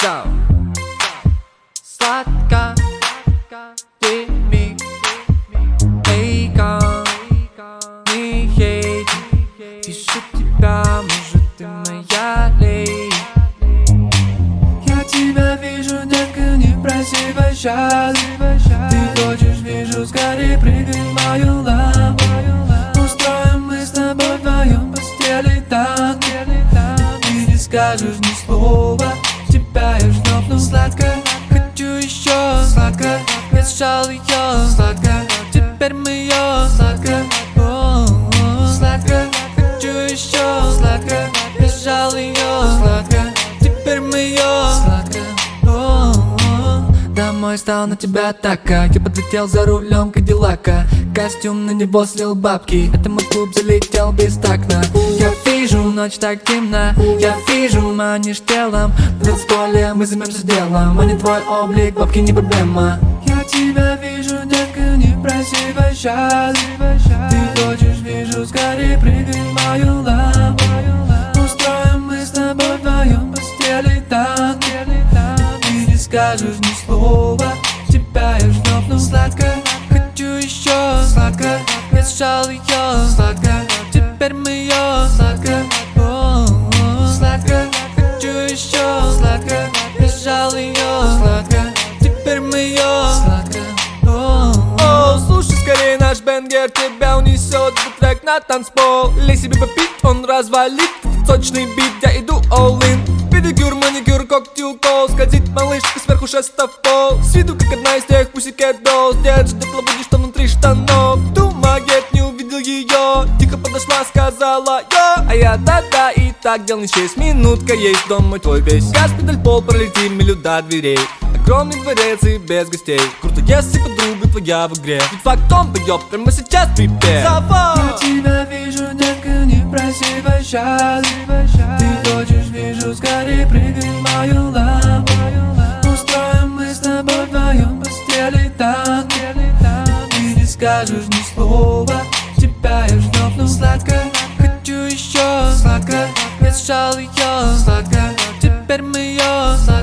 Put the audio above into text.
Сладко, прими, эйкон, не хейт. Пишу тебя, может ты моя лей. Я тебя вижу, детка, не проси пощады. Ты хочешь, вижу, скорее прыгай в мою лапу. Устроим мы с тобой вдвоем в постели танго. Ты не скажешь ни слова, тебя я ждём, сладко. Хочу еще, сладко. Я сжал ее, сладко. Теперь мы ее, сладко. Сладко. Хочу еще, сладко. Я сжал ее, сладко. Теперь мы ее, сладко. Домой стал на тебя така. Я подлетел за рулем Кадиллака. Костюм на него слил бабки. Это мой клуб залетел без такна. Я вижу, ночь так темна. Я вижу, манишь телом. В танцполе мы займемся делом. А не твой облик, бабки не проблема. Я тебя вижу, детка, не проси пощады. Ты хочешь, вижу, скорее прыгай в мою лапу. Устроим мы с тобой вдвоем в постели танго. Ты не скажешь ни слова, тебя я ждём, сладко. Хочу еще, сладко. Я сжал ее, сладко. Теперь мы ее, сладко. Сладко. Хочу еще, сладко. Я сжал ее, сладко. Теперь мы ее, сладко. Слушай скорее наш бенгер, тебя унесет этот трек на танцпол. Лей себе попить, он развалит. Сочный бит, я иду all in. Педикюр, маникюр, когти, укол. Скользит малышка сверху шеста в пол. С виду как одна из тех Pussycat Dolls. Держи, ты плавудишь, что внутри штанов. Магет не увидел ее. Тихо подошла, сказала я. А я да-да, и так дел не 6 минутка. Есть дом мой твой весь. Газ, педаль, пол, пролетим милю до дверей. Огромный дворец и без гостей. Круто, если подруга твоя в игре. Ведь факт он бьет прямо сейчас припев. Я тебя вижу, детка, не проси пощады. Ты хочешь, вижу, скорее прыгай в мою лапу. Устроим мы с тобой вдвоем в постели танго. Ты не скажешь ни слова, тебя я ждём, сладко. Хочу еще, сладко. Я сжал ее, сладко. Теперь мы ее, сладко.